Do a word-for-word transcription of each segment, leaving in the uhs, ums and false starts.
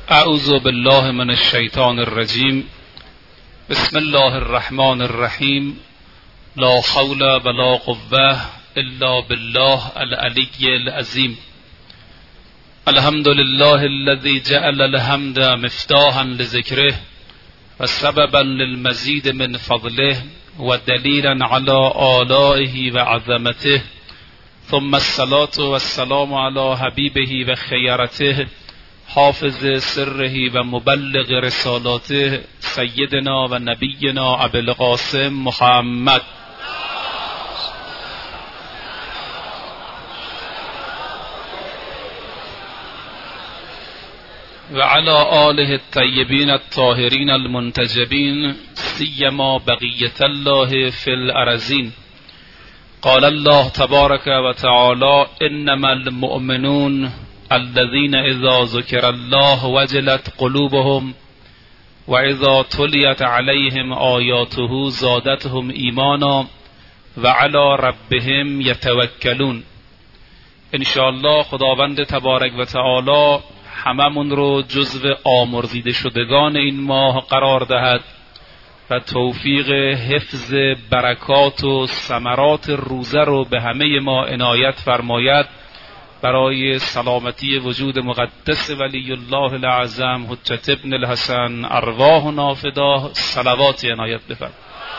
اعوذ بالله من الشیطان الرجیم. بسم الله الرحمن الرحیم. لا حول ولا قوة الا بالله العلی العظیم. الحمد لله الذي جعل الحمد مفتاحا لذكره وسببا للمزيد من فضله ودليلا على آلائه وعظمته، ثم الصلاة والسلام على حبيبه وخيرته حافظ سره و مبلغ رسالاته سیدنا و نبینا ابی القاسم محمد و علی آله الطیبین الطاهرین المنتجبین سیما بقیة الله فی الارضین. قال الله تبارک و تعالی انما المؤمنون الذين اذا ذكر الله وجلت قلوبهم واذا تليت عليهم آياته زادتهم ایمانا وعلى ربهم يتوكلون. ان شاء الله خداوند تبارک و تعالی هممون رو جزو آمرزیده شدگان این ماه قرار دهد و توفیق حفظ برکات و ثمرات روزه رو به همه ما عنایت فرماید. برای سلامتی وجود مقدس ولی الله الاعظم حجت ابن الحسن ارواحنا فداه صلوات عنایت بفرمایید.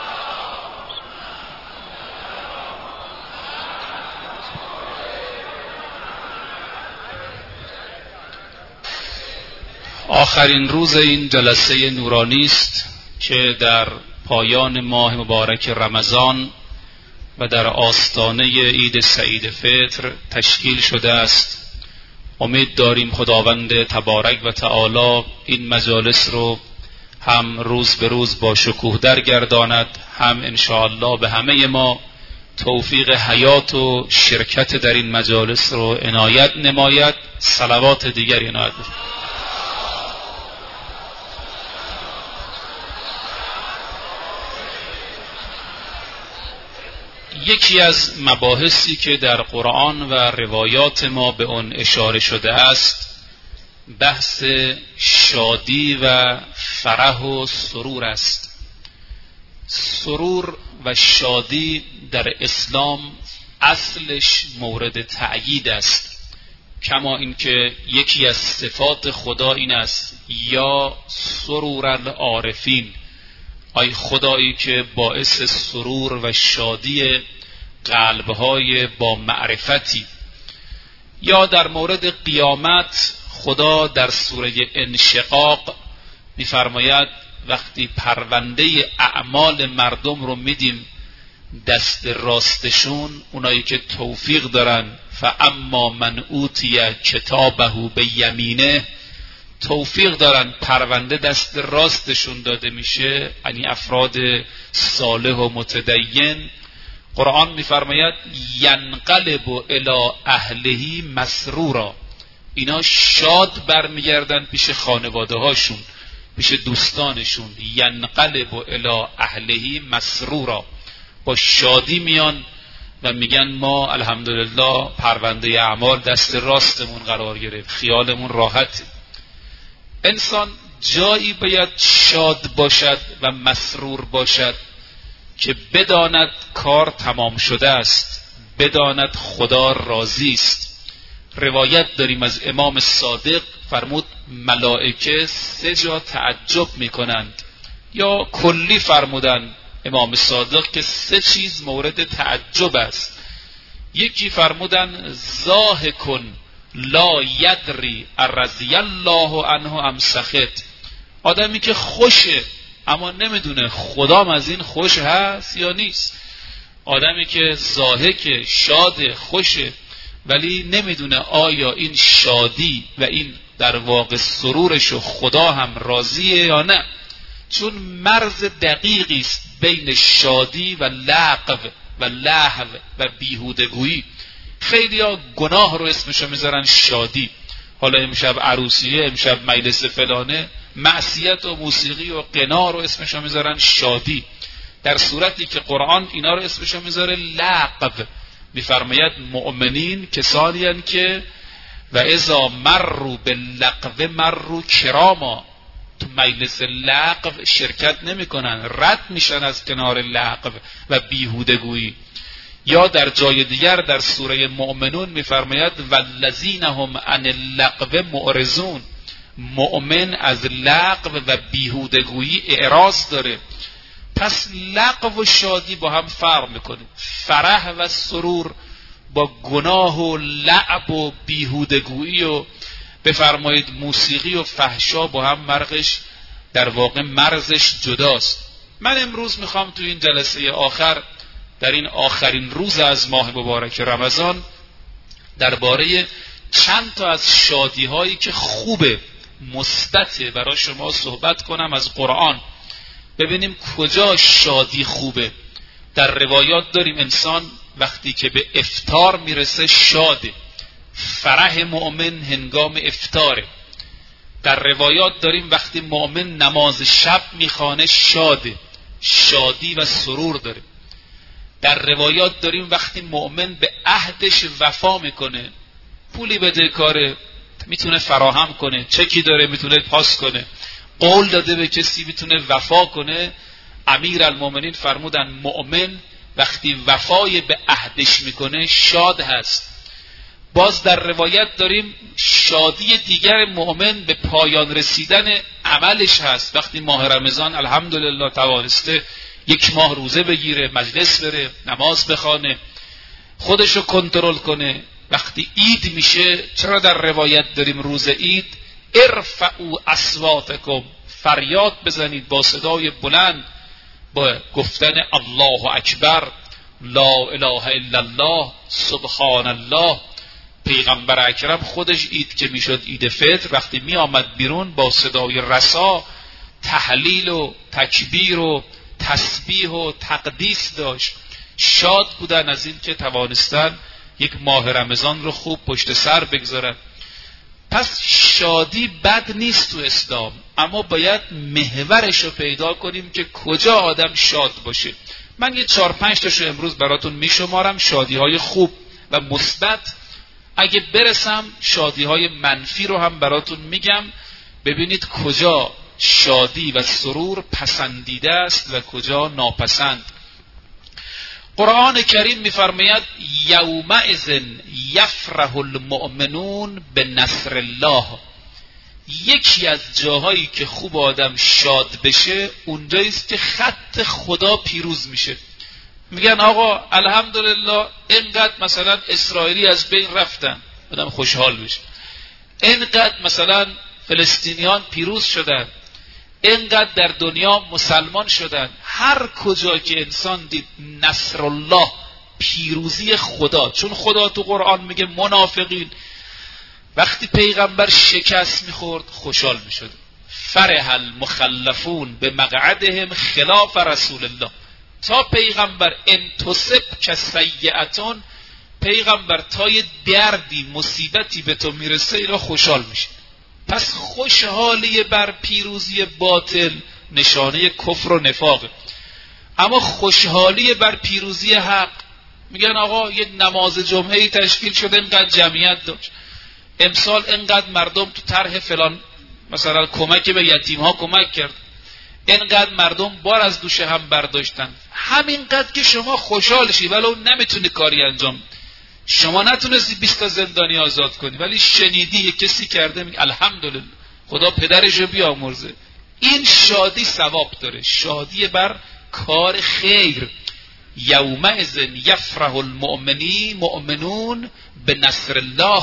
آخرین روز این جلسه نورانی است که در پایان ماه مبارک رمضان و در آستانه عید سعید فطر تشکیل شده است. امید داریم خداوند تبارک و تعالی این مجالس رو هم روز به روز با شکوه در گرداند، هم انشاءالله به همه ما توفیق حیات و شرکت در این مجالس رو عنایت نماید. صلوات دیگر عنایت بفرمایید. یکی از مباحثی که در قرآن و روایات ما به اون اشاره شده است بحث شادی و فرح و سرور است. سرور و شادی در اسلام اصلش مورد تأیید است، کما اینکه یکی از صفات خدا این است یا سرور العارفین، ای خدایی که باعث سرور و شادی قلبهای با معرفتی. یا در مورد قیامت خدا در سوره انشقاق می‌فرماید وقتی پرونده اعمال مردم رو میدیم دست راستشون، اونایی که توفیق دارن فاما من اوتی کتابه بیمینه، توفیق دارن پرونده دست راستشون داده میشه، یعنی افراد صالح و متدین. قرآن میفرماید ینقلب الی اهله مسرورا، اینا شاد برمیگردن پیش خانواده هاشون، پیش دوستانشون. ینقلب الی اهله مسرورا، با شادی میان و میگن ما الحمدلله پرونده اعمال دست راستمون قرار گرفت، خیالمون راحته. انسان جایی باید شاد باشد و مسرور باشد که بداند کار تمام شده است، بداند خدا راضی است. روایت داریم از امام صادق فرمود ملائکه سه جا تعجب میکنند، یا کلی فرمودن امام صادق که سه چیز مورد تعجب است. یکی فرمودن ضاحکن لا یدری رضی الله عنه ام سخط، آدمی که خوشه اما نمیدونه خدام از این خوش هست یا نیست. آدمی که ضاحک شاد خوشه ولی نمیدونه آیا این شادی و این در واقع سرورشو خدا هم راضیه یا نه، چون مرز دقیقی است بین شادی و لغو و لهو و بیهودگویی. خیلی ها گناه رو اسمشو میذارن شادی، حالا امشب عروسیه، امشب مجلس فلانه، معصیت و موسیقی و قنا رو اسمشو میذارن شادی، در صورتی که قرآن اینا رو اسمشو میذاره لغو. میفرماید مؤمنین کسانی هستند که و اذا مروا باللغو مروا کراما، تو مجلس لغو شرکت نمیکنن، رد میشن از کنار لغو و بیهودگویی. یا در جای دیگر در سوره مؤمنون میفرماید والذین هم عن اللغو معرضون، مؤمن از لغو و بیهودگویی اعراض داره. پس لغو و شادی با هم فرق میکنه. فرح و سرور با گناه و لعب و بیهودگویی و بفرمایید موسیقی و فحشا با هم مرزش در واقع مرزش جداست. من امروز میخوام تو این جلسه آخر، در این آخرین روز از ماه مبارک رمضان، درباره چند تا از شادی هایی که خوبه، مثبته، برای شما صحبت کنم از قرآن. ببینیم کجا شادی خوبه. در روایات داریم انسان وقتی که به افطار میرسه شاده، فرح مؤمن هنگام افطاره. در روایات داریم وقتی مؤمن نماز شب میخوانه شاده، شادی و سرور داره. در روایات داریم وقتی مؤمن به عهدش وفا میکنه، پولی بده کاره میتونه فراهم کنه، چکی داره میتونه پاس کنه، قول داده به کسی میتونه وفا کنه. امیرالمومنین فرمودن مؤمن وقتی وفای به عهدش میکنه شاد هست. باز در روایت داریم شادی دیگر مؤمن به پایان رسیدن عملش هست. وقتی ماه رمضان الحمدلله توانسته یک ماه روزه بگیره، مجلس بره، نماز بخونه، خودشو کنترل کنه. وقتی عید میشه، چرا در روایت داریم روز عید ارفعوا اصواتکم، فریاد بزنید با صدای بلند، با گفتن الله اکبر، لا اله الا الله، سبحان الله. پیغمبر اکرم خودش عید که میشد عید فطر، وقتی می آمد بیرون با صدای رسا تهلیل و تکبیر و تسبیح و تقدیس داشت. شاد بودن از این که توانستن یک ماه رمضان رو خوب پشت سر بگذارن. پس شادی بد نیست تو اسلام، اما باید محورش رو پیدا کنیم که کجا آدم شاد باشه. من یه چهار پنج تاشو امروز براتون میشمارم، شادی های خوب و مثبت. اگه برسم شادی های منفی رو هم براتون میگم، ببینید کجا شادی و سرور پسندیده است و کجا ناپسند. قرآن کریم میفرماید یومئذ یفرح المؤمنون به نصر الله. یکی از جاهایی که خوب آدم شاد بشه اونجایی است که خط خدا پیروز میشه. میگن آقا الحمدلله اینقدر مثلا اسرائیلی از بین رفتن، آدم خوشحال بشه. اینقدر مثلا فلسطینیان پیروز شدن، اینقدر در دنیا مسلمان شدن. هر کجا که انسان دید نصر الله، پیروزی خدا، چون خدا تو قرآن میگه منافقین وقتی پیغمبر شکست میخورد خوشحال میشد. فرح المخلفون به مقعدهم خلاف رسول الله. تا پیغمبر انتصب که سیئتون، پیغمبر تا یه دردی مصیبتی به تو میرسه اینا خوشحال میشه. پس خوشحالی بر پیروزی باطل نشانه کفر و نفاقه، اما خوشحالی بر پیروزی حق. میگن آقا یه نماز جمعه‌ای تشکیل شده، اینقدر جمعیت داشت، امسال اینقدر مردم تو طرح فلان مثلا کمک به یتیم ها کمک کرد، اینقدر مردم بار از دوش هم برداشتن. همینقدر که شما خوشحال شی ولو نمیتونی کاری انجام، شما نتونستی بیست تا زندانی آزاد کنی ولی شنیدی یک کسی کرده، میگه الحمدلله خدا پدرشو بیامرزه. این شادی ثواب داره، شادی بر کار خیر. یومئذ یفرح المؤمنین مؤمنون به نصر الله.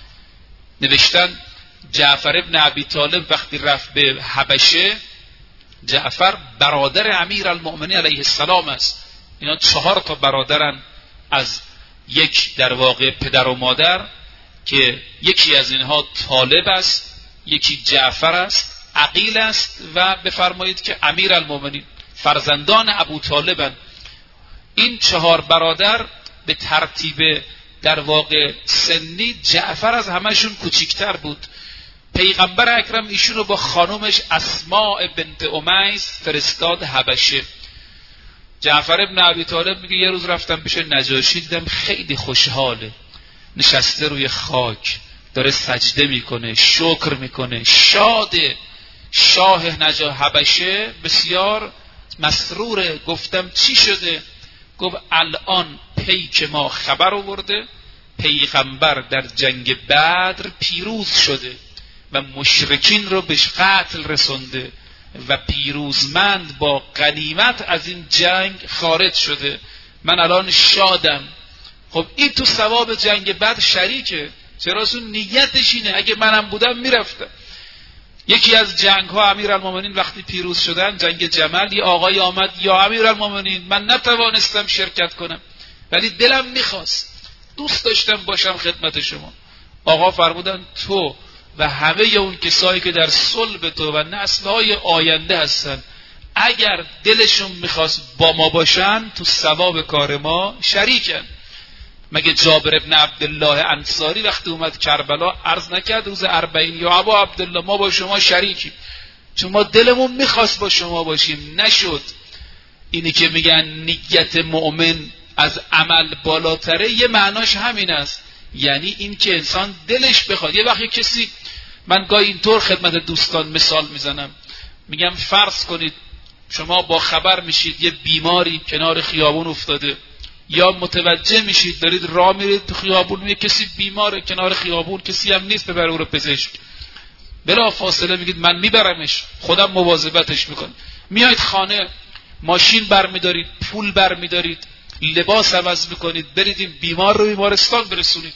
نوشتن جعفر ابن ابی طالب وقتی رفت به حبشه، جعفر برادر امیر المؤمنین علیه السلام است. اینا چهار تا برادرن از یک در واقع پدر و مادر، که یکی از اینها طالب است، یکی جعفر است، عقیل است و بفرمایید که امیر المؤمنین فرزندان ابو طالبن. این چهار برادر به ترتیب در واقع سنی جعفر از همهشون کوچکتر بود. پیغمبر اکرم ایشون رو با خانومش اسماء بنت امیس فرستاد حبشه. جعفر ابن ابی طالب میگه یه روز رفتم پیش نجاشی، دیدم خیلی خوشحاله، نشسته روی خاک، داره سجده میکنه، شکر میکنه، شاده. شاه نجا حبشه بسیار مسروره. گفتم چی شده؟ گفت الان پیک ما خبر آورده پیغمبر در جنگ بدر پیروز شده و مشرکین رو به قتل رسونده و پیروزمند با غنیمت از این جنگ خارج شده. من الان شادم. خب این تو ثواب جنگ بدر شریکه، چرا؟ اون نیتش اینه. اگه منم بودم میرفتم. یکی از جنگ ها امیرالمومنین وقتی پیروز شدن، جنگ جمل، یه آقای آمد یا امیرالمومنین من نتوانستم شرکت کنم ولی دلم میخواست، دوست داشتم باشم خدمت شما. آقا فرمودن تو و همه اون کسایی که در صلب تو و نسل‌های آینده هستن اگر دلشون میخواست با ما باشن تو ثواب کار ما شریکن. مگه جابر ابن عبدالله انصاری وقتی اومد کربلا عرض نکرد روز اربعین یا ابا عبدالله ما با شما شریکیم چون ما دلمون میخواست با شما باشیم، نشد. اینی که میگن نیت مؤمن از عمل بالاتره، یه معناش همین است، یعنی این که انسان دلش بخواد. یه وقتی کسی، من گاهی اینطور خدمت دوستان مثال میزنم، میگم فرض کنید شما با خبر میشید یه بیماری کنار خیابون افتاده، یا متوجه میشید دارید راه میرید تو خیابون یه کسی بیماره کنار خیابون، کسی هم نیست ببره او رو پزشک، بلا فاصله میگید من میبرمش، خودم مواظبتش میکنم. میایید خانه، ماشین برمیدارید، پول برمیدارید، لباس عوض میکنید، برید این بیمار رو بیمارستان برسونید.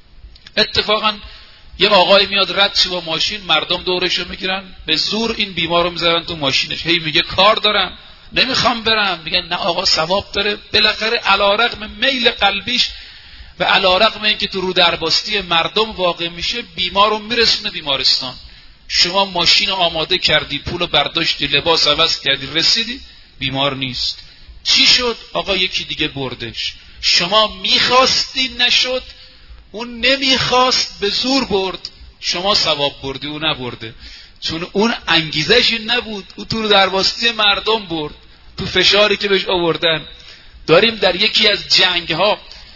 اتفاقا یه آقای میاد رد شه با ماشین، مردم دورشو میگیرن، به زور این بیمار رو میذارن تو ماشینش. هی میگه کار دارم نمیخوام برم. میگن نه آقا ثواب داره. بالاخره علیرغم میل قلبیش و علیرغم اینکه تو رو درباستی مردم واقع میشه، بیمار رو میرسونه بیمارستان. شما ماشین آماده کردی، پول برداشتی، لباس عوض کردی، رسیدی بیمار نیست. چی شد؟ آقا یکی دیگه بردش. شما میخواستی نشد، اون نمیخواست به زور برد، شما ثواب بردی او نبرده، چون اون انگیزشی نبود، او تو درباستی مردم برد، تو فشاری که بهش آوردن. داریم در یکی از جنگ ها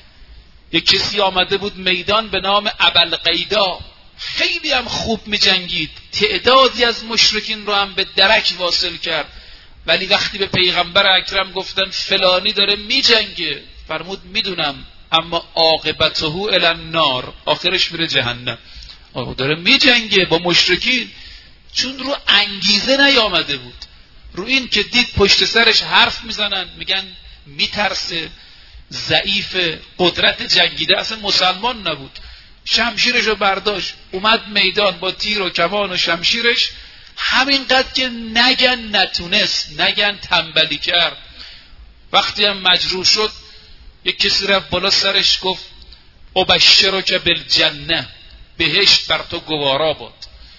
یک کسی آمده بود میدان به نام ابوالقیدا، خیلی هم خوب می جنگید، تعدادی از مشرکین رو هم به درک واصل کرد، ولی وقتی به پیغمبر اکرم گفتن فلانی داره می جنگه، فرمود میدونم اما عاقبته الی النار، آخرش میره جهنم. آقا داره می جنگه با مشرکین، چون رو انگیزه نیامده بود، رو این که دید پشت سرش حرف میزنن، میگن میترسه، ضعیف، قدرت جنگیده، اصلا مسلمان نبود. شمشیرش رو برداشت اومد میدان با تیر و کمان و شمشیرش، همینقدر که نگن نتونست، نگن تنبلی کرد. وقتی هم مجروح شد یک کسی رفت بالا سرش گفت ابشرک بالجنه، بهشت بر تو گوارا باد.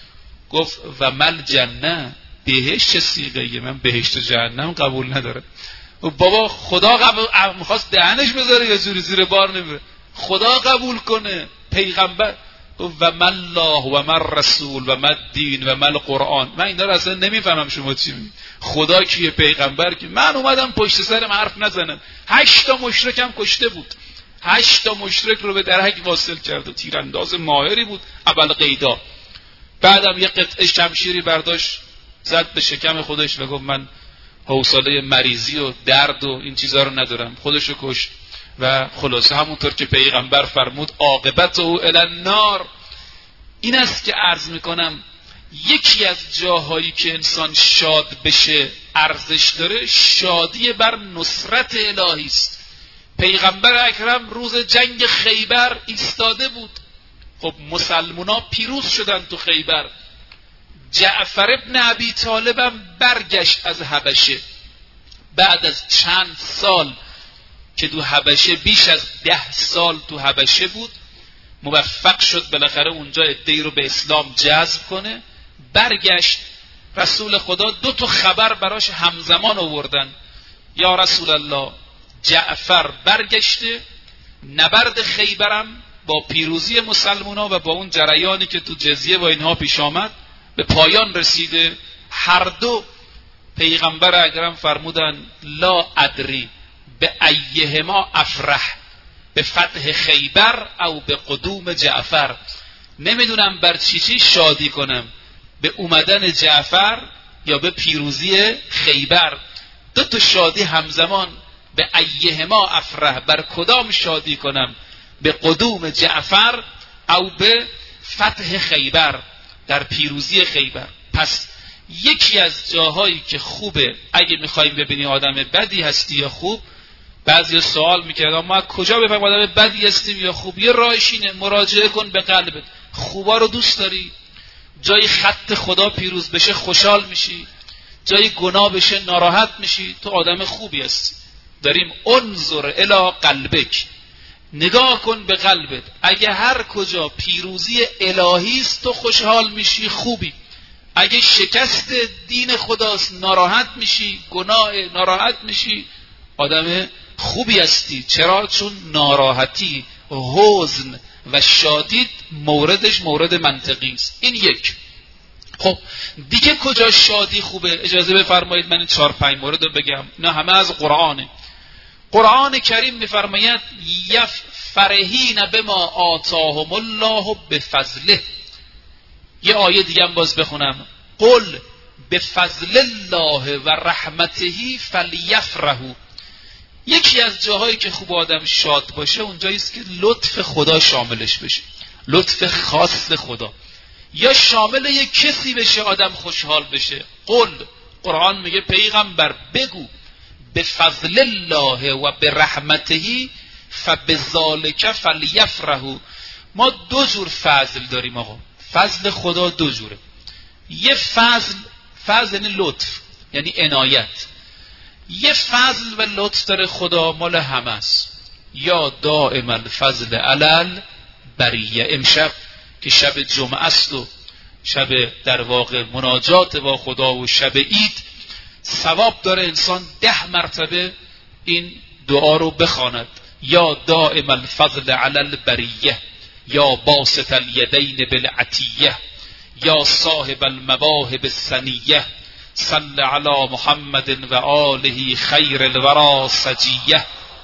گفت و مل جنه، بهشت چه سیغه‌ایه؟ من بهشت و جهنم قبول ندارم. بابا خدا قبول، میخواست دهنش بذاره یا زوری زیر بار نمیره، خدا قبول کنه، پیغمبر. و من الله و من رسول و من دین و من قرآن. من این داره اصلا نمیفهمم شما چی میگید. خدا کیه؟ پیغمبر کی؟ من اومدم پشت سرم حرف نزنم. هشت تا مشرکم کشته بود، هشت تا مشرک رو به درک واصل کرد و تیرانداز ماهری بود ابوالقیدا. بعدم یه قطعه شمشیری برداشت زد به شکم خودش و گفت من حوصله مریضی و درد و این چیزا رو ندارم، خودشو کشت. و خلاصه همونطور که پیغمبر فرمود عاقبت او الی النار. این است که عرض میکنم یکی از جاهایی که انسان شاد بشه ارزش داره، شادی بر نصرت الهی است. پیغمبر اکرم روز جنگ خیبر ایستاده بود. خب مسلمونا پیروز شدن تو خیبر. جعفر ابن ابی طالب هم برگشت از حبشه بعد از چند سال که تو حبشه، بیش از ده سال تو حبشه بود، موفق شد بالاخره اونجا عده‌ای رو به اسلام جذب کنه. برگشت، رسول خدا دو تا خبر براش همزمان آوردن، یا رسول الله جعفر برگشته، نبرد خیبرم با پیروزی مسلمونا و با اون جریانی که تو جزیه و اینها پیش آمد به پایان رسیده. هر دو پیغمبر اکرم فرمودن لا ادری به ایهما افرح، به فتح خیبر او به قدوم جعفر. نمیدونم بر چی چی شادی کنم، به اومدن جعفر یا به پیروزی خیبر. دو تا شادی همزمان، به ایهما افرح، بر کدام شادی کنم؟ به قدوم جعفر او به فتح خیبر، در پیروزی خیبر. پس یکی از جاهایی که خوبه اگه میخواییم ببینیم آدم بدی هستی یا خوب، بعضی سوال میکردن ما کجا بفهمیم آدم بدی هستیم یا خوب؟ یه راهش اینه، مراجعه کن به قلبت. خوبا رو دوست داری؟ جای خط خدا پیروز بشه خوشحال میشی، جای گناه بشه ناراحت میشی، تو آدم خوبی هستی. داریم انظر الی قلبک، نگاه کن به قلبت. اگه هر کجا پیروزی الهی است تو خوشحال میشی، خوبی. اگه شکست دین خداست ناراحت میشی، گناه ناراحت میشی، آدم خوبی هستی. چرا؟ چون ناراحتی، حزن و شادی موردش مورد منطقی است. این یک. خب دیگه کجا شادی خوبه؟ اجازه بفرمایید من این چهار پنج مورد رو بگم. نه همه از قرآنه. قرآن کریم میفرماید یفرحین بما آتاهم الله بفضله. یه آیه دیگه هم باز بخونم، قل بفضل الله و رحمته فلیفرحوا. یکی از جاهایی که خوب آدم شاد باشه اونجایی است که لطف خدا شاملش بشه، لطف خاص خدا، یا شامل یک کسی بشه آدم خوشحال بشه. قل، قرآن میگه پیغمبر بگو بفضل الله و برحمته فبذالک فلیفرحوا. ما دو جور فضل داریم آقا. فضل خدا دو جوره. یه فضل، فضل یعنی لطف، یعنی عنایت. یه فضل و لطف داره خدا مال همه است. یا دائم الفضل علل بریه. امشب که شب جمعه است و شب در واقع مناجات با خدا و شب عید، ثواب داره انسان ده مرتبه این دعا رو بخواند. یا دائم الفضل علل بریه، یا باسط الیدین بالعطیه، یا صاحب المواهب السنیه، صل علی محمد و آله خیر الورا سجیه.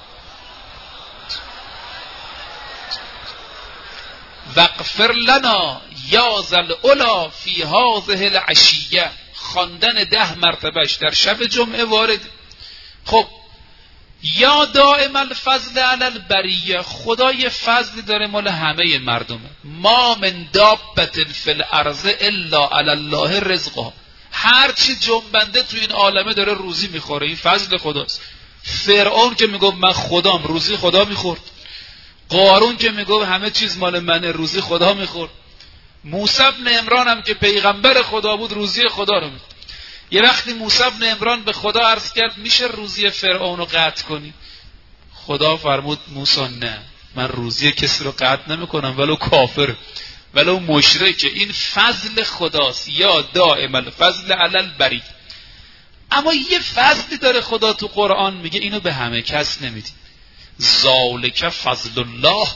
واغفر لنا یا ذا العلا فی هذه العشیه. خواندن ده مرتبهش در شب جمعه وارد. خب یا دائم الفضل علی البریه، خدا یه فضلی داره مال همه مردمه. ما من دابت فی الارض الا علی الله رزقها. هر چی جنبنده تو این عالمه داره روزی میخوره، این فضل خداست. فرعون که میگفت من خدام، روزی خدا میخورد. قارون که میگفت همه چیز مال منه، روزی خدا میخورد. موسی بن عمران هم که پیغمبر خدا بود روزی خدا رو میخورد. یه وقتی موسی بن عمران به خدا عرض کرد میشه روزی فرعون رو قطع کنی؟ خدا فرمود موسی نه، من روزی کسی رو قطع نمیکنم ولو کافر ولو مشرک. این فضل خداست. یا دائم الفضل علی البری. اما یه فضلی داره خدا تو قرآن میگه اینو به همه کس نمیدی. ذالک فضل الله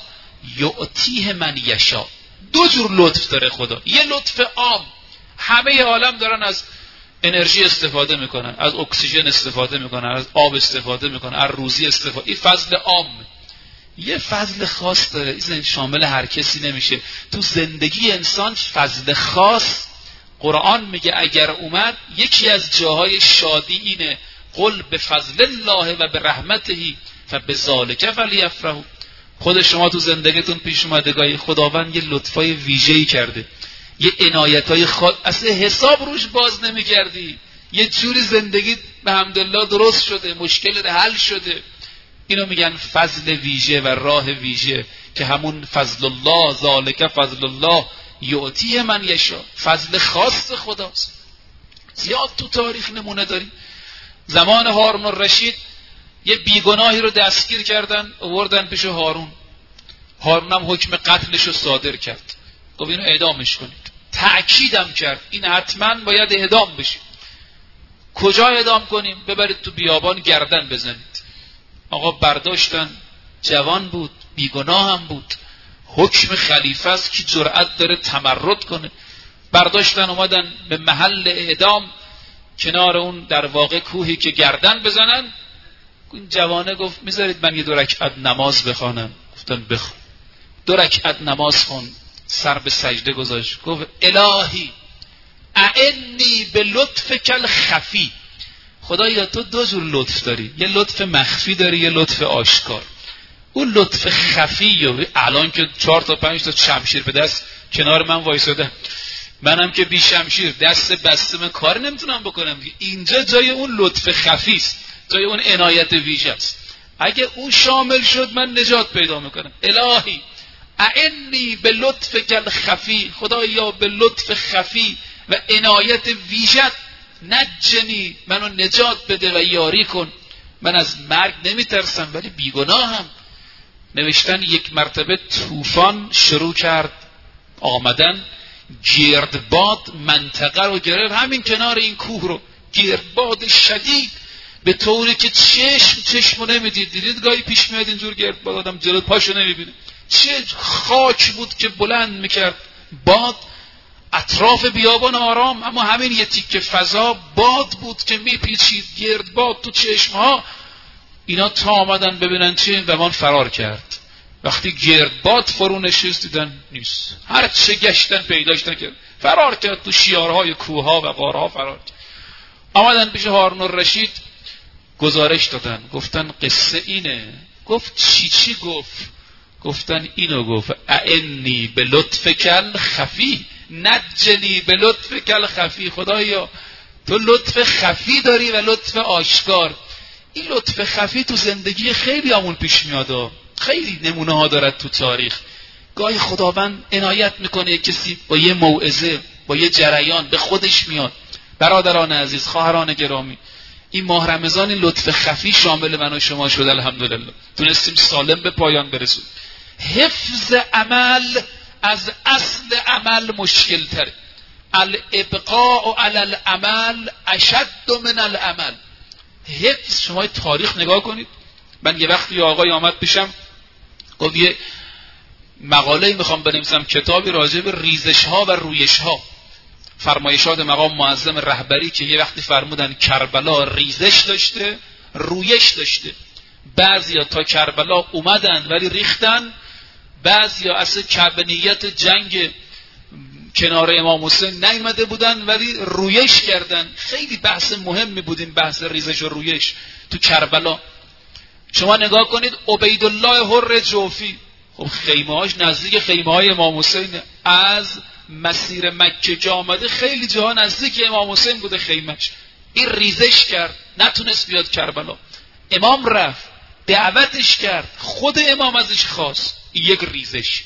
یعطیه من یشاء. دو جور لطف داره خدا. یه لطف عام، همه عالم دارن از انرژی استفاده میکنن، از اکسیژن استفاده میکنن، از آب استفاده میکنن، از روزی استفاده. این فضل عام. یه فضل خاص داره، این شامل هر کسی نمیشه. تو زندگی انسان فضل خاص، قرآن میگه اگر اومد یکی از جاهای شادی اینه، قل بفضل الله و برحمته فبذالک فلیفرحوا. خود شما تو زندگیتون پیش اومده گاهی خداوند یه لطفای ویژه‌ای کرده، یه عنایتای خاص، اصلا حساب روش باز نمی‌کردی، یه جوری زندگی به حمدالله درست شده، مشکل حل شده. اینو میگن فضل ویژه و راه ویژه که همون فضل الله، ذالک فضل الله یعطیه من یشاء. فضل خاص خداست. زیاد تو تاریخ نمونه داریم. زمان هارون الرشید یه بیگناهی رو دستگیر کردن، آوردن پیش هارون. هارون هم حکم قتلش رو صادر کرد، گفت اینو اعدامش کنید. تأکیدم کرد این حتما باید اعدام بشه. کجا اعدام کنیم؟ ببرید تو بیابان گردن بزنید. آقا برداشتن، جوان بود، بیگناه هم بود، حکم خلیفه است که جرأت داره تمرد کنه. برداشتن اومدن به محل اعدام، کنار اون در واقع کوهی که گردن بزنن. این جوانه گفت میذارید من یه دو رکعت نماز بخوانم؟ گفتن بخون. دو رکعت نماز خون، سر به سجده گذاشت، گفت الهی اعنی به لطفک الخفی. خدایا تو دو جور لطف داری، یه لطف مخفی داری، یه لطف آشکار. اون لطف خفی و الان که چهار تا پنج تا شمشیر به دست کنار من وایساده، منم که بی شمشیر دست بسته من کار نمیتونم بکنم. اینجا جای اون لطف خفی است، جای اون عنایت ویژه است. اگه اون شامل شد من نجات پیدا میکنم. الهی اعنی به لطفک الخفی، خدایا به لطف خفی و عنایت ویژت نجنی، منو نجات بده و یاری کن. من از مرگ نمیترسم ولی بیگناهم. نوشتن یک مرتبه طوفان شروع کرد آمدن، گردباد منطقه رو گرفت، همین کنار این کوه رو، گردباد شدید به طوری که چشم چشمو نمیدید. دیدید گاهی پیش میاد اینجور گردباد آدم جلو پاشو نمیبینه، چه خاک بود که بلند میکرد باد، اطراف بیابان آرام، اما همین یه تیکه فضا باد بود که میپیچید، گردباد تو چشمها. اینا تا آمدن ببینن چه، و فرار کرد. وقتی گردباد فرو نشست دیدن نیست، هر چه گشتن پیداش نکرد، فرار کرد تو شیارهای کوهها و غارها فرار کرد. آمدن پیش هارون الرشید گزارش دادن، گفتن قصه اینه. گفت چی چی گفت؟ گفتن اینو گفت اعنی به لطفک الخفی نجنی به لطفک الخفی. خدایا تو لطف خفی داری و لطف آشکار. این لطف خفی تو زندگی خیلی همون پیش میاد، خیلی نمونه ها دارد تو تاریخ. گاهی خداوند عنایت میکنه کسی با یه موعظه، با یه جریان به خودش میاد. برادران عزیز، خواهران گرامی، این ماه رمضان لطف خفی شامل من و شما شد. الحمدلله تونستیم سالم به پایان برسونیم. حفظ عمل از اصل عمل مشکل تره. الابقاء علی العمل اشد من العمل. حفظ، شما تاریخ نگاه کنید. من یه وقتی یه آقای آمد پیشم گفت یه مقاله میخوام بنویسم، کتابی راجع به ریزش ها و رویش ها، فرمایشات مقام معظم رهبری که یه وقتی فرمودن کربلا ریزش داشته رویش داشته. بعضیا تا کربلا اومدن ولی ریختن، بعضیا اصلا کبنیت جنگ کنار امام حسین نیامده بودن ولی رویش کردن. خیلی بحث مهمی بود این بحث ریزش و رویش تو کربلا. شما نگاه کنید عبیدالله حر جوفی، خب خیمه هاش نزدیک خیمه های امام حسین، از مسیر مکه که آمده خیلی جاها نزدیک امام حسین بوده خیمهش. این ریزش کرد، نتونست بیاد کربلا. امام رفت دعوتش کرد، خود امام ازش خواست. یک ریزش.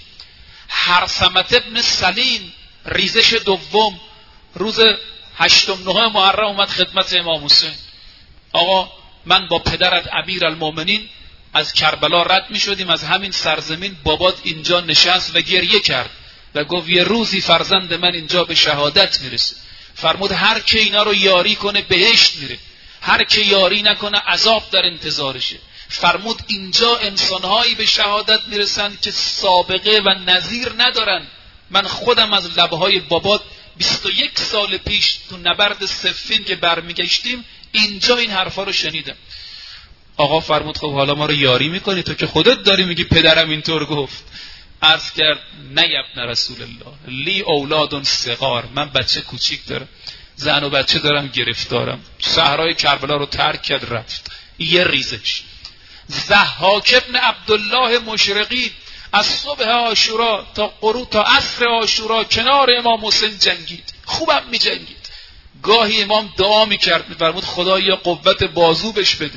حرثمة ابن سلیم ریزش دوم، روز هشتم نهم محرم اومد خدمت امام حسین. آقا من با پدرت امیرالمومنین از کربلا رد می شدیم، از همین سرزمین بابات اینجا نشست و گریه کرد و گفت یه روزی فرزند من اینجا به شهادت میرسه. فرمود هر که اینا رو یاری کنه بهشت میره، هر که یاری نکنه عذاب در انتظارشه. فرمود اینجا انسانهایی به شهادت میرسن که سابقه و نظیر ندارن. من خودم از لبهای بابات بیست و یک سال پیش تو نبرد صفین که برمیگشتیم اینجا این حرفا رو شنیدم. آقا فرمود خب حالا ما رو یاری میکنی؟ تو که خودت داری میگی پدرم اینطور گفت. عرض کرد نه ابن رسول الله لی اولاد صغار، من بچه کوچیک دارم، زن و بچه دارم، گرفتارم. صحرای کربلا رو ترک کرد رفت. یه ریزش. ضحاک ابن عبدالله مشرقی از صبح عاشورا تا غروب تا عصر عاشورا کنار امام حسین جنگید، خوبم می جنگید. گاهی امام دعا می کرد، می فرمود خدایا قوت بازو بش بده.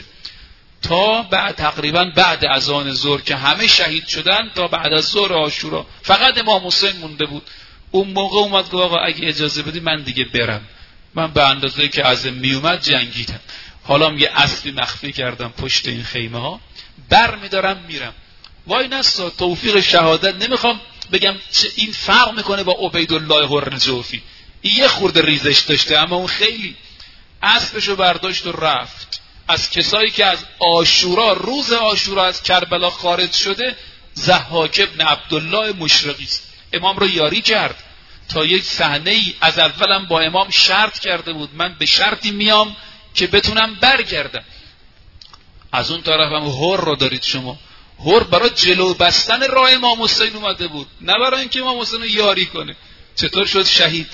تا بعد تقریبا بعد اذان ظهر که همه شهید شدن، تا بعد از ظهر عاشورا فقط امام حسین مونده بود. اون موقع اومد گفت آقا اگه اجازه بدی من دیگه برم، من به اندازه‌ای که ازم می اومد جنگیدم، حالا یه اسبی مخفی کردم پشت این خیمه ها، بر میدارم میرم. وای نسا توفیق شهادت نمیخوام بگم چه این فرق میکنه با عبیدالله حر جوفی. این یه خورده ریزش داشته اما اون خیلی. اسبشو برداشت و رفت. از کسایی که از عاشورا، روز عاشورا از کربلا خارج شده، ضحاک ابن عبدالله مشرقی است. امام رو یاری کرد تا یک صحنه‌ای از اولم با امام شرط کرده بود من به شرطی میام که بتونم برگردم. از اون طرف هم حر رو دارید شما، هر برای جلو بستن راه امام حسین اومده بود، نه برای اینکه امام حسین رو یاری کنه. چطور شد شهید؟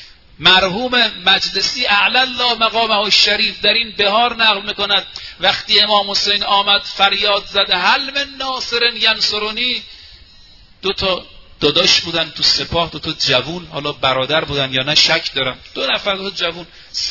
مرحوم مجلسی اعلی الله مقامه الشریف در این بهار نقل میکند وقتی امام حسین آمد فریاد زد هل من ناصر ینصرنی، دو تا داداش بودن تو سپاه، دو تا جوون، حالا برادر بودن یا نه شک دارم، دو نفر دو تا جوون،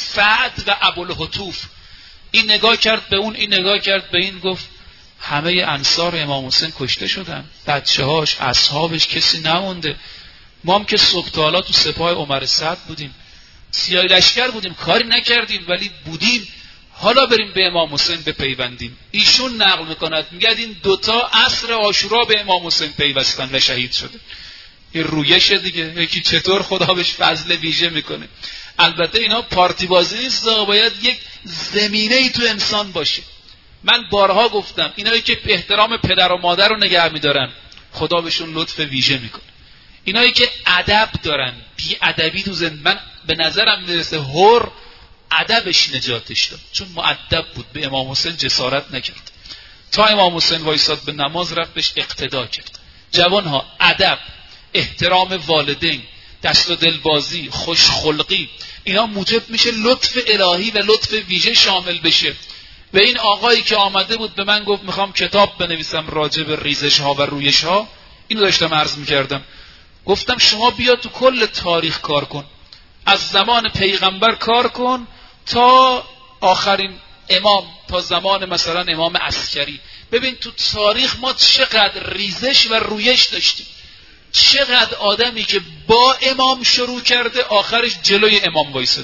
سعد و ابوالهتوف. این نگاه کرد به اون، این نگاه کرد به این، گفت همه انصار امام حسین کشته شدن، بچه‌هاش، اصحابش، کسی نمونده. ما هم که صبح تا حالا تو سپاه عمر سعد بودیم، سیاه لشکر بودیم، کاری نکردیم ولی بودیم، حالا بریم به امام حسین بپیوندیم. ایشون نقل میکند میگه این دوتا عصر عاشورا به امام حسین پیوستن و شهید شده. این رویشه دیگه، یکی چطور خدا بهش فضل ویژه میکنه. البته اینا پارتی بازی نیست، باید یک زمینه ای تو انسان باشه. من بارها گفتم اینایی که احترام پدر و مادر رو نگه میدارن خدا بهشون لطف ویژه میکنه. اینایی که ادب دارن، بی ادبی تو زندگی، من به نظرم میرسه هر ادبش نجاتش داد، چون مؤدب بود، به امام حسین جسارت نکرد، تا امام حسین وایساد به نماز رفت بهش اقتدا کرد. جوانها ادب، احترام والدین، دست و دلبازی، خوشخلقی، اینا موجب میشه لطف الهی و لطف ویژه شامل بشه. و این آقایی که آمده بود به من گفت میخوام کتاب بنویسم راجع به ریزش ها و رویش ها، اینو داشتم عرض میکردم. گفتم شما بیا تو کل تاریخ کار کن، از زمان پیغمبر کار کن تا آخرین امام، تا زمان مثلا امام عسکری. ببین تو تاریخ ما چقدر ریزش و رویش داشتیم، چقدر آدمی که با امام شروع کرده آخرش جلوی امام وایساده.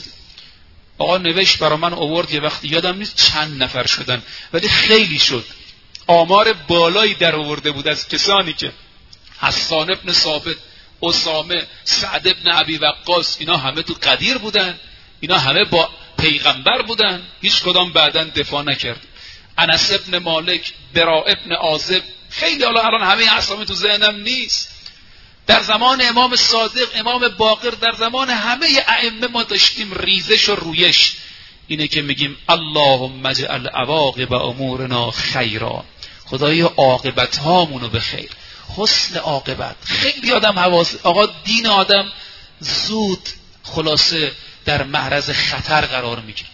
آقا نوشت برا من آورد، یه وقتی یادم نیست چند نفر شدن ولی خیلی شد، آمار بالایی در آورده بود از کسانی که حسان ابن ثابت، اسامه، سعد ابن ابی وقاص، اینا همه تو قدیر بودن، اینا همه با پیغمبر بودن، هیچ کدام بعداً دفاع نکرد. انس ابن مالک، برا ابن عازب، خیلی حالا الان همه اسامی تو ذهنم نیست. در زمان امام صادق، امام باقر، در زمان همه ائمه ما داشتیم ریزش و رویش. اینه که میگیم اللهم اجعل عواقب امورنا خیرا، خدای عاقبت هامونو به خیر، حسن عاقبت. خیلی آدم حواس، آقا دین آدم زود خلاصه در معرض خطر قرار میگیره،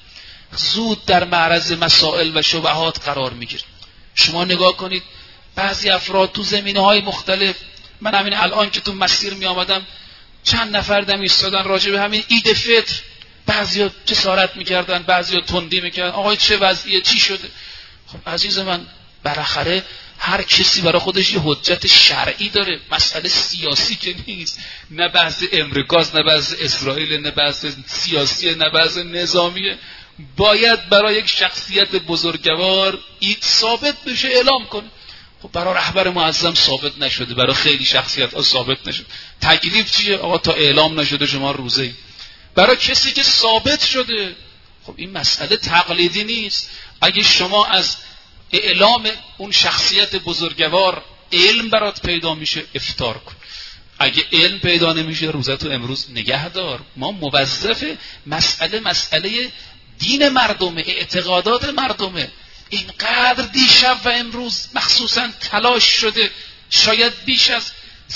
زود در معرض مسائل و شبهات قرار میگیره. شما نگاه کنید بعضی افراد تو زمینه‌های مختلف، من همین الان که تو مسیر می آمدم چند نفر دم ایستادن راجع به همین عید فطر، بعضیا جسارت میکردن، بعضیا تندی میکردن، آقای چه وضعیه، چی شده؟ خب عزیز من، بالاخره هر کسی برای خودش یه حجت شرعی داره، مسئله سیاسی که نیست، نه بحث امریکاست، نه بحث اسرائیل، نه بحث سیاسی، نه بحث نظامیه. باید برای یک شخصیت بزرگوار عید ثابت بشه، اعلام کنه. خب برای رهبر معظم ثابت نشده، برای خیلی شخصیت ها ثابت نشده، تکلیف چیه؟ آقا تا اعلام نشده شما روزه ای. برای کسی که ثابت شده، خب این مسئله تقلیدی نیست. اگه شما از اعلام اون شخصیت بزرگوار علم برات پیدا میشه، افطار کن. اگه علم پیدا نمیشه، روزتو امروز نگه دار. ما موظف مسئله مسئله دین مردمه، اعتقادات مردمه. اینقدر دیشب و امروز مخصوصا تلاش شده، شاید بیش از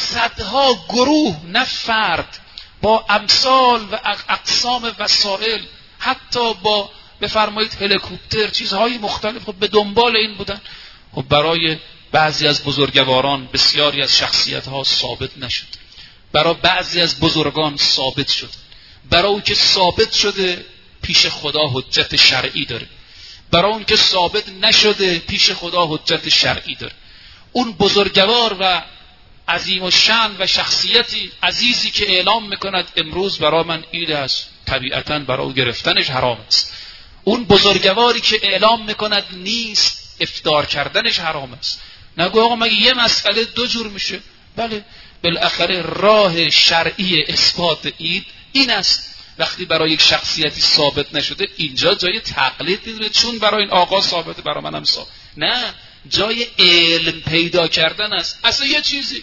صدها گروه، نه فرد، با امثال و اقسام وسایل، حتی با بفرمایید هلیکوپتر، چیزهای مختلف، خب به دنبال این بودن. خب برای بعضی از بزرگواران بسیاری از شخصیت‌ها ثابت نشد، برای بعضی از بزرگان ثابت شد. برای اون که ثابت شده پیش خدا حجت شرعی داره، برای اون که ثابت نشده پیش خدا حجت شرعی داره. اون بزرگوار و عظیم الشأن و شخصیتی عزیزی که اعلام میکند امروز برای من عید است، طبیعتاً برای او گرفتنش حرام است. اون بزرگواری که اعلام میکند نیست، افطار کردنش حرام است. نگو آقا مگه یه مسئله دو جور میشه؟ بله، بالاخره راه شرعی اثبات عید این است. وقتی برای یک شخصیتی ثابت نشده، اینجا جای تقلید نیست، چون برای این آقا ثابته برای منم ثابت. نه، جای علم پیدا کردن است. اصلا یه چیزی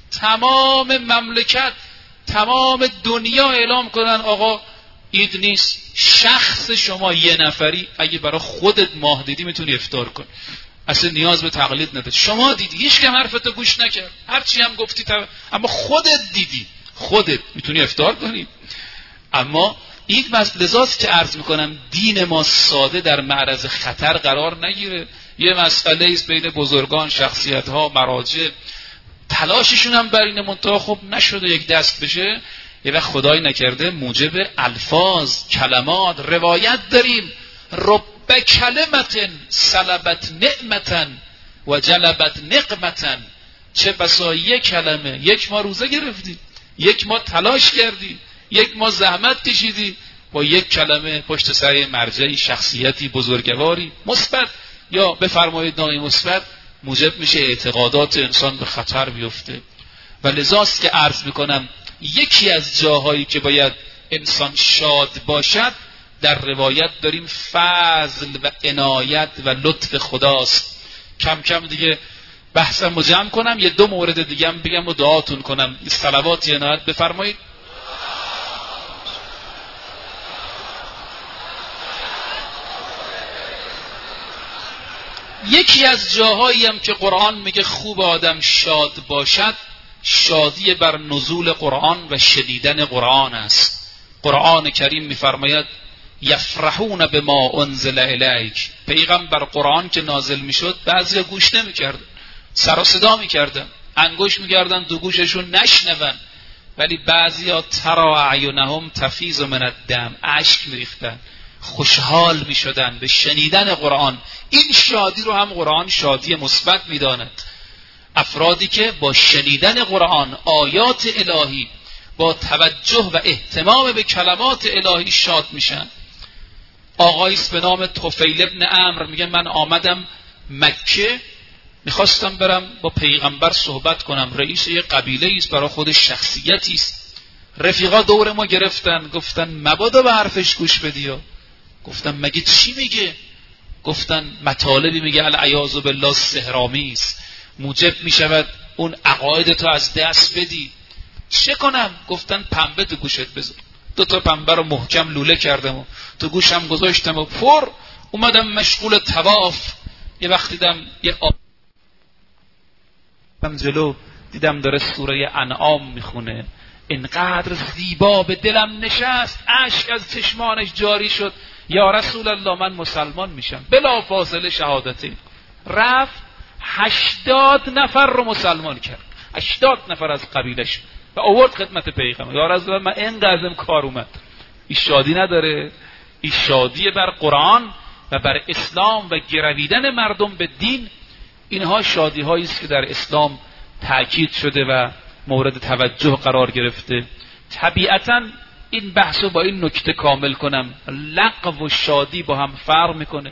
تمام مملکت، تمام دنیا اعلام کنن آقا عید نیست، شخص شما یه نفری اگه برای خودت ماه دیدی میتونی افطار کن. اصلا نیاز به تقلید نداره. شما دیدی هیچ کم حرفتو گوش نکرد، هرچی هم گفتی تب... اما خودت دیدی، خودت میتونی افطار کنی. اما این لذاست که عرض میکنم دین ما ساده در معرض خطر قرار نگیره. یه مسئله ایست بین بزرگان، شخصیت ها، مراجع، تلاششون هم بر این منتها خب نشده یک دست بشه. یه وقت خدای نکرده موجب الفاظ، کلمات، روایت داریم رب کلمت سلبت نعمتا و جلبت نقمتا. چه بسا یک کلمه، یک ما روزه گرفتی، یک ما تلاش کردی، یک ما زحمت کشیدی، با یک کلمه پشت سر مرجعی، شخصیتی بزرگواری مثبت یا بفرمایید نامی مثبت موجب میشه اعتقادات انسان به خطر بیفته. و لذاست که عرض میکنم یکی از جاهایی که باید انسان شاد باشد در روایت داریم فضل و عنایت و لطف خداست. کم کم دیگه بحثم رو جمع کنم، یه دو مورد دیگه هم بگم و دعاتون کنم. صلوات عنایت بفرمایید. یکی از جاهایی هم که قرآن میگه خوب آدم شاد باشد، شادی بر نزول قرآن و شنیدن قرآن است. قرآن کریم میفرماید یفرحون بما انزل الیک. پیغمبر قرآن که نازل میشد بعضیا گوش نمیکردن، سر و صدا میکردن، انگوش میکردن دو گوششون نشنون، ولی بعضیا ترا اعینهم تفیض من الدم، اشک میریختن، خوشحال میشدن به شنیدن قرآن. این شادی رو هم قرآن شادی مثبت میداند. افرادی که با شنیدن قرآن، آیات الهی، با توجه و اهتمام به کلمات الهی شاد میشن. آقایی است به نام طفیل ابن عمرو میگه من آمدم مکه، میخواستم برم با پیغمبر صحبت کنم. رئیس یه قبیله است، برای خودش شخصیتی است. رفیقا دور ما گرفتن، گفتن مبادا به حرفش گوش بدی. گفتم مگه چی میگه؟ گفتن مطالبی میگه العیاذ بالله سحرآمیز، موجب میشود اون عقاید تو از دست بدی. چه کنم؟ گفتن پنبه تو گوشت بذار. دو تا پنبه رو محکم لوله کردم و تو گوشم گذاشتم و پر اومدم مشغول طواف. یه وقت دیدم یه آب جلو، دیدم داره سوره انعام میخونه. اینقدر زیبا به دلم نشست، اشک از چشمانش جاری شد. یا رسول الله من مسلمان میشم. بلا فاصله شهادتین رفت، هشتاد نفر رو مسلمان کرد، هشتاد نفر از قبیلش، و آورد خدمت پیغمبر. یا رسول الله من اینقدرم کار اومد. این شادی نداره؟ این شادی بر قرآن و بر اسلام و گرویدن مردم به دین. اینها شادی هایی است که در اسلام تأکید شده و مورد توجه قرار گرفته. طبیعتاً این بحثو با این نکته کامل کنم، لغو و شادی با هم فرق میکنه.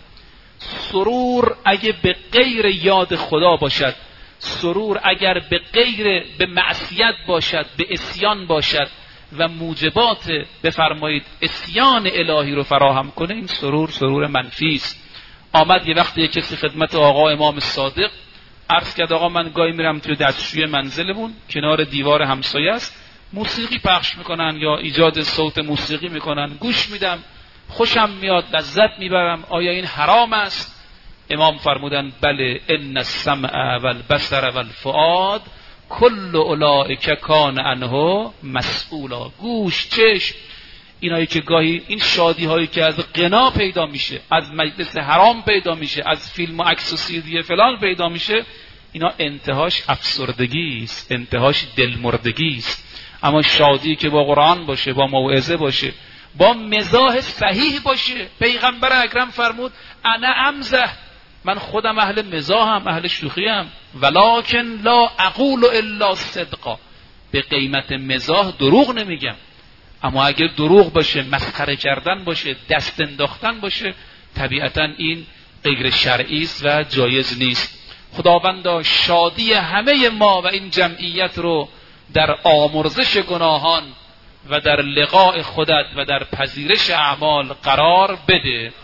سرور اگه به غیر یاد خدا باشد، سرور اگر به غیر به معصیت باشد، به عصیان باشد و موجبات بفرمایید عصیان الهی رو فراهم کنه، این سرور سرور منفی است. آمد یه وقتی کسی خدمت آقا امام صادق عرض کرد آقا من گاهی میرم توی دستشوی منزلمون، کنار دیوار همسایه است، موسیقی پخش میکنن یا ایجاد صوت موسیقی میکنن، گوش میدم، خوشم میاد، لذت میبرم، آیا این حرام است؟ امام فرمودن بله، ان السمع والبصر والفؤاد کل اولئک کان عنه مسئولا. گوش، چشم، اینایی که گاهی این شادی هایی که از غنا پیدا میشه، از مجلس حرام پیدا میشه، از فیلم و عکس و سیدی فلان پیدا میشه، اینا انتهاش افسردگی است، انتهاش دلمردگی است. اما شادی که با قرآن باشه، با موعظه باشه، با مزاح صحیح باشه. پیغمبر اکرم فرمود انا امزح، من خودم اهل مزاحم، اهل شوخیم، ولکن لا اقول الا صدقا، به قیمت مزاح دروغ نمیگم. اما اگر دروغ باشه، مسخره کردن باشه، دست انداختن باشه، طبیعتا این غیر شرعی است و جایز نیست. خداوندا شادی همه ما و این جمعیت رو در آمرزش گناهان و در لقاء خودت و در پذیرش اعمال قرار بده.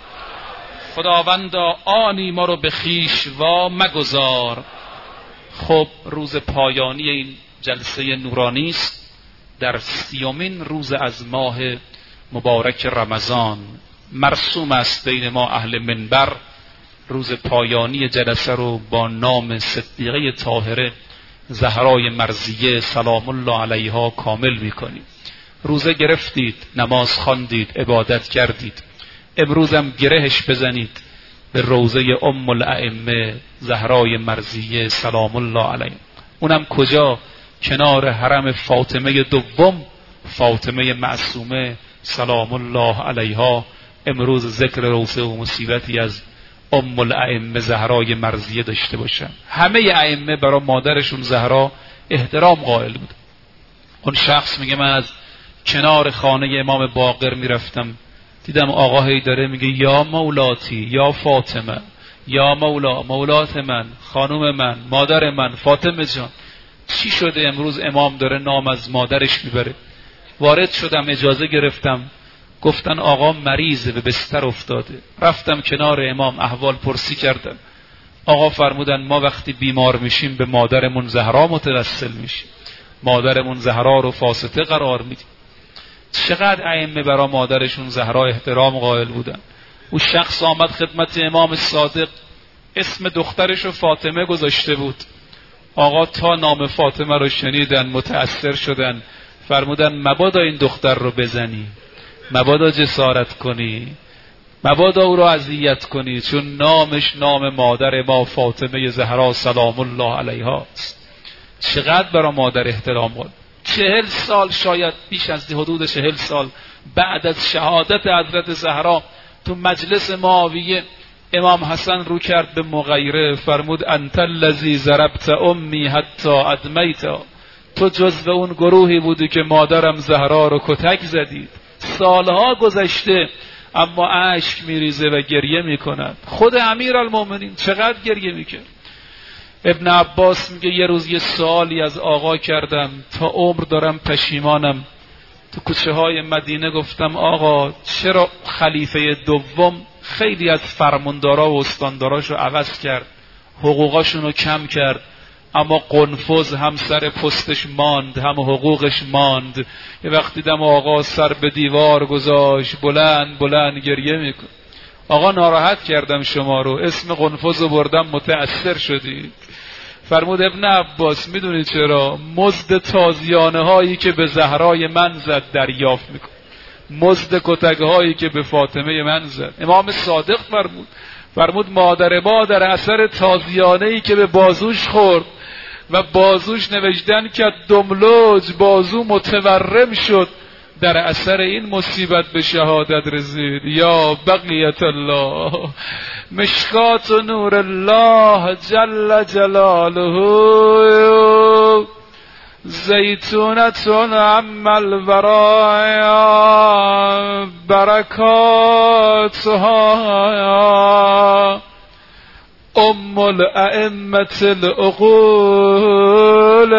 خداوندا آنی ما رو به خویش وا مگذار. خب روز پایانی این جلسه نورانی است، در سیومین روز از ماه مبارک رمضان. مرسوم است بین ما اهل منبر روز پایانی جلسه رو با نام صدیقه طاهره زهرای مرضیه سلام الله علیها کامل میکنیم. روزه گرفتید، نماز خواندید، عبادت کردید، امروزم گرهش بزنید به روضه ام الائمه زهرای مرضیه سلام الله علیها. اونم کجا؟ کنار حرم فاطمه دوم، فاطمه معصومه سلام الله علیها. امروز ذکر روضه و مصیبتی از ام الائمه زهرای مرضیه داشته باشن. همه ائمه برای مادرشون زهرا احترام قائل بود. اون شخص میگه من از کنار خانه امام باقر میرفتم، دیدم آقا هی داره میگه یا مولاتی یا فاطمه، یا مولا، مولات من، خانم من، مادر من، فاطمه جان. چی شده امروز امام داره نام از مادرش میبره؟ وارد شدم، اجازه گرفتم، گفتن آقا مریضه، به بستر افتاده. رفتم کنار امام احوال پرسی کردم. آقا فرمودن ما وقتی بیمار میشیم به مادرمون زهرا متوسل میشیم، مادرمون زهرا رو فاسطه قرار میدیم. چقدر ائمه برای مادرشون زهرا احترام قائل بودن. او شخص آمد خدمت امام صادق، اسم دخترش رو فاطمه گذاشته بود. آقا تا نام فاطمه رو شنیدن متأثر شدن، فرمودن مبادا این دختر رو بزنی، مبادا جسارت کنی، مبادا او رو اذیت کنی، چون نامش نام مادر ما فاطمه زهرا سلام الله علیها است. چقدر برای مادر احترام قائل. چهل سال، شاید بیش از حدود چهل سال بعد از شهادت حضرت زهرا، تو مجلس معاویه امام حسن رو کرد به مغیره، فرمود انت الذی ضربت امی حتی ادمیت، تو جزو اون گروهی بودی که مادرم زهرا رو کتک زدید. سالها گذشته اما اشک میریزه و گریه میکند. خود امیرالمومنین چقدر گریه میکرد. ابن عباس میگه یه روز یه سوالی از آقا کردم، تا عمر دارم پشیمانم. تو کوچه های مدینه گفتم آقا چرا خلیفه دوم خیلی از فرماندارا و استانداراشو عوض کرد، حقوقاشونو کم کرد، اما قنفذ هم سر پستش ماند هم حقوقش ماند. یه وقت دیدم آقا سر به دیوار گذاشت، بلند بلند گریه میکن. آقا ناراحت کردم شما رو، اسم قنفذ رو بردم متأثر شدید. فرمود ابن عباس میدونی چرا؟ مزد تازیانه هایی که به زهرای من زد دریافت میکن، مزد کتک هایی که به فاطمه من زد. امام صادق فرمود فرمود مادر ما در اثر تازیانه ای که به بازوش خورد و بازوش نوشتن که دملوج بازو متورم شد، در اثر این مصیبت به شهادت رسید. یا بقیت الله مشکات نور الله جل جلاله زیتونتون عمل ورای برکاتها ام الائمة العقول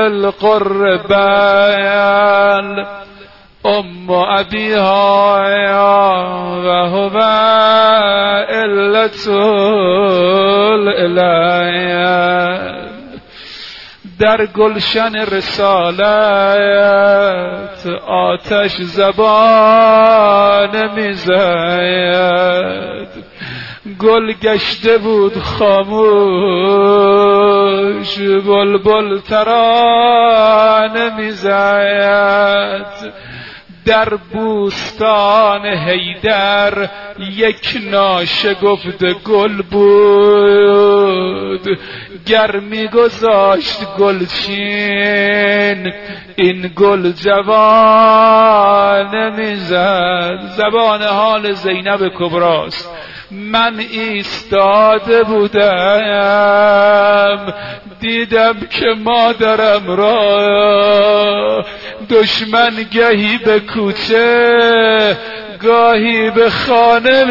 القربان ام ابیها و هو علت الالایت. در گلشن رسالت آتش زبان میزد، گل گشته بود خاموش، بلبل ترانه میزد. در بوستان حیدر یک ناشگفت گل بود، گر میگذاشت گلچین این گل جوان میزد. زبان حال زینب کبراست. من ایستاده بودم، دیدم که مادرم را دشمن گهی به کوچه گاهی به خانه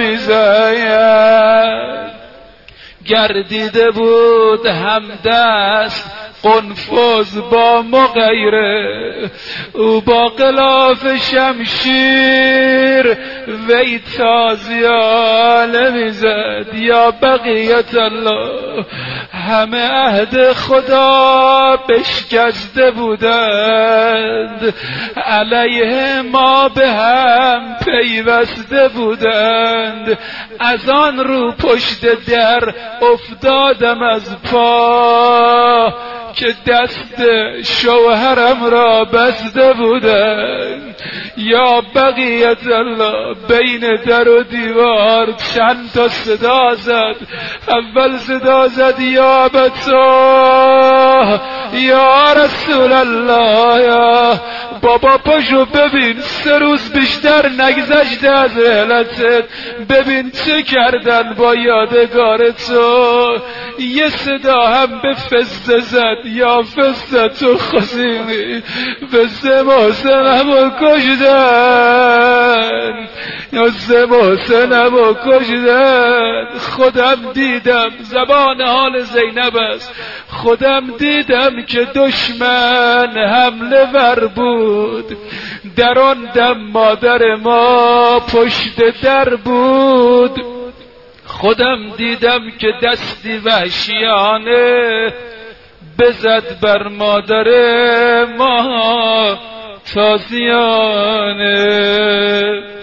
میزد. گردیده بود هم دست قنفذ با مغیره، او با غلاف شمشیر وی تازیانه میزد. یا بقیت الله، همه عهد خدا بشکسته بودند، علیه ما به هم پیوسته بودند. از آن رو پشت در افتادم از پا که دست شوهرم را بسته بودند. یا بقیت الله، بین در و دیوار چند تا صدا زد. اول صدا زد یا بتا، یا رسول الله، یا بابا پاشو ببین سه روز بیشتر نگذشته از رحلتت، ببین چه کردن با یادگار تو. یه صدا هم به فسته زد، یا فسته تو خسیمی، فسته محسنم و کشدن، یا سه محسنم و کشدن. خودم دیدم، زبان حال زینب است، خودم دیدم که دشمن حمله ور بود، در آن دم مادر ما پشت در بود. خودم دیدم که دستی وحشیانه بزد بر مادر ما تازیانه.